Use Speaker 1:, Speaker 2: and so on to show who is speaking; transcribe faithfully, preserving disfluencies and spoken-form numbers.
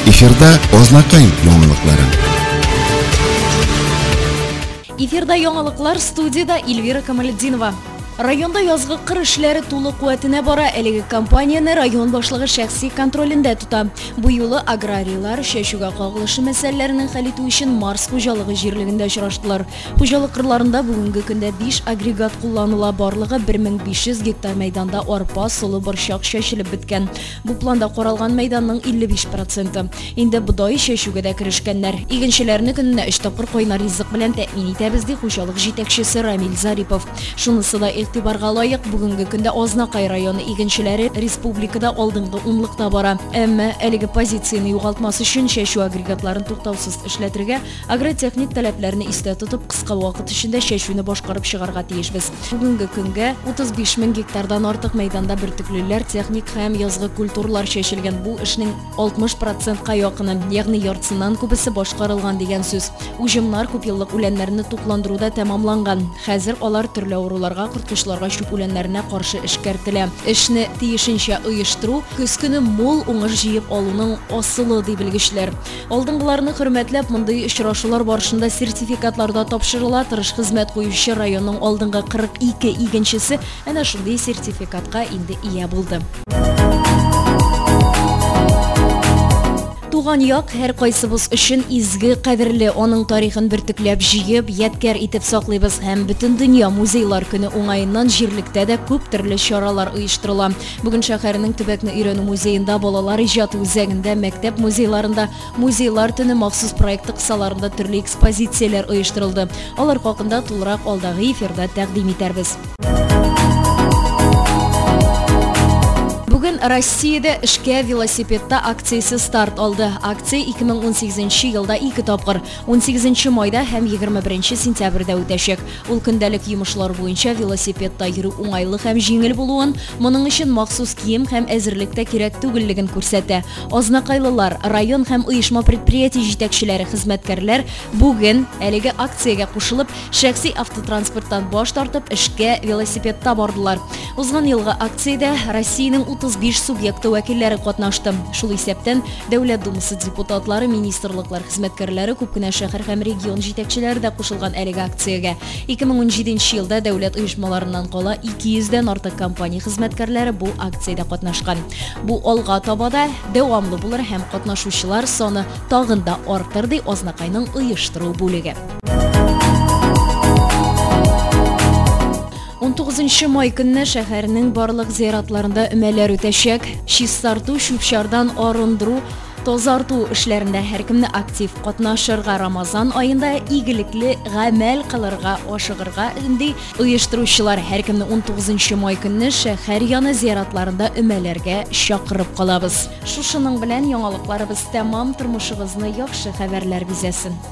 Speaker 1: Эфирда Ознакай яңалыклары.
Speaker 2: Эфирда яңалыклар, студияда Эльвира Камалетдинова. Районда язгы кыр эшләре тулы куәтенә бара. Әлеге компанияне район башлыгы шәхси контролендә тута. Бу юлы аграрийлар чәчүгә кагылышлы мәсьәләләрне хәл итү өчен Марс хуҗалыгы җирлегендә очраштылар. Хуҗалык кырларында бүгенге көндә биш агрегат кулланыла, барлыгы бер мең биш йөз гектар мәйданда арпа, солы, борчак чәчелеп беткән. Бу планда каралган мәйданның илле биш проценты. Инде бодай чәчүгә дә керешкәннәр. Игенчеләрне көненә өч тапкыр кайнар ризык белән тәэмин итәбез ди хуҗалык җитәкчесе Рамил Зарипов. Шунысы да игътибарга лаек, бүгенге көндә Ознакай районы игенчеләре республикада алдынгы унлыкта бара. Әмма әлеге позицияны югалтмас өчен чәчү агрегатларын туктаусыз эшләтергә, агротехник таләпләрне истә тотып, кыска вакыт эчендә чәчүне башкарып чыгарга тиешбез. Бүгенге көнгә утыз биш мең гектардан артык мәйданда бөртеклеләр, техник һәм язгы культуралар чәчелгән. Бу эшнең алтмыш процентка якыны, ягъни яртысыннан күбесе башкарылган дигән сүз. Уҗымнар күп еллык үләннәрне тукландыруда тәмамланган. Хәзер алар төрле авыруларга, кырткычларга, чүп үләннәренә каршы эшкәртелә. Эшне тиешенчә оештыру көз көне мул уңыш җыеп алуның асылы ди белгечләр. Алдынгыларны хөрмәтләп, мондый очрашулар барышында сертификатларда тапшырыла. Тырыш хезмәт куючы районның алдынгы кырык ике игенчесе әнә шундый сертификатка инде ия булды. Туган як һәр кайсыбыз өчен изге, кадерле, аның тарихын бөртекләп җыеп, ядкар итеп саклыйбыз һәм бөтен дөнья музейлар көне уңаеннан җирлектә дә күп төрле чаралар оештырыла. Бүген шәһәрнең Төбәкне өйрәнү музеенда, балалар иҗаты үзәгендә, мәктәп музейларында, музейлар төне махсус проекты кысаларында төрле экспозицияләр оештырылды. Алар хакында тулырак алдагы эфирда тәкъдим итәрбез. Бүген Россиядә эшкә велосипедта акциясе старт алды. Акция ике мең унсигезенче елда ике тапкыр, унсигезенче майда һәм егерме беренче сентябрьдә үтәчәк. Ул көндәлек йомышлар буенча велосипедта йөрү уңайлы һәм җиңел булуын, моның өчен махсус кием һәм әзерлек тә кирәк түгеллеген күрсәтә. Ознакайлылар, район һәм оешма предприятие җитәкчеләре, хезмәткәрләр бүген әлеге акциягә кушылып, шәхси автотранспорттан баш тартып, эшкә велосипедта бардылар. Узган елгы акциядә Россиянең утыз биш субъекты вәкилләре катнашты. Шул исәптән Дәүләт Думасы депутатлары, министрлыклар хезмәткәрләре, күп кенә шәһәр һәм регион җитәкчеләре дә кушылган әлеге акциягә. ике мең унҗиденче елда дәүләт оешмаларыннан кала ике йөздән артык компания хезмәткәрләре бу акциядә катнашкан. Бу алга таба да дәвамлы булыр һәм катнашучылар саны тагын да артыр ди Ознакайның оештыру бүлеге. он тугызынчы май көнне шәһәрнең барлык зыяратларында өмәләр үтәчәк. Чистарту, чүп-чардан арындыру, тазарту эшләрендә һәркемне актив катнашырга, Рамазан аенда игелекле гамәл кылырга, ашыгырга инде оештыручылар һәркемне он тугызынчы май көнне шәһәр яны зыяратларында өмәләргә чакырып калабыз. Шушының белән яңалыкларыбыз тәмам, тормышыгызны яхшы хәбәрләр бизәсен.